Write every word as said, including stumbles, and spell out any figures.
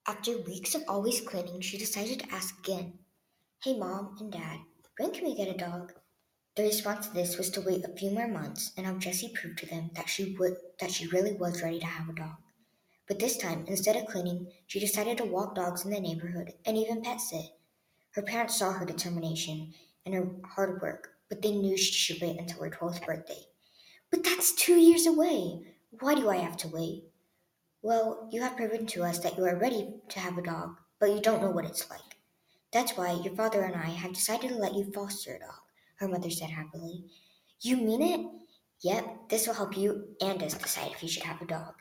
After weeks of always cleaning, she decided to ask again, "Hey, Mom and Dad, when can we get a dog?" The response to this was to wait a few more months and have Jessie prove to them that she would that she really was ready to have a dog. But this time, instead of cleaning, she decided to walk dogs in the neighborhood and even pet sit. Her parents saw her determination and her hard work, but they knew she should wait until her twelfth birthday. "But that's two years away. Why do I have to wait?" "Well, you have proven to us that you are ready to have a dog, but you don't know what it's like. That's why your father and I have decided to let you foster a dog," her mother said happily. "You mean it?" "Yep, this will help you and us decide if you should have a dog."